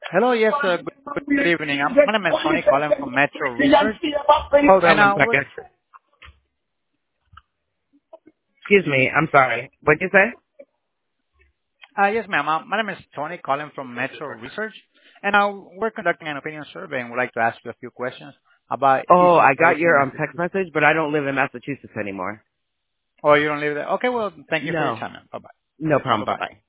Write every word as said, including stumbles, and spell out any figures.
Hello. Yes, uh, good good evening. I'm- My name is Tony calling from Metro Research. Hold on And one uh, we're, second. Excuse me. I'm sorry. What'd you say? uh, yes, ma'am. Uh, My name is Tony calling from Metro Research. And uh, we're conducting an opinion survey and would like to ask you a few questions about Oh, East I got Coast in your um, text Massachusetts. message, but I don't live in Massachusetts anymore. Oh, you don't live there? Okay, well, thank you for your No. time, ma'am. Bye-bye. No problem. Bye-bye. Bye-bye.